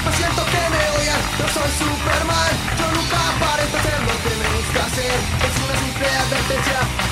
No siento que me odian, no soy Superman. Yo nunca aparento hacer lo que me gusta hacer. Es una simple advertencia.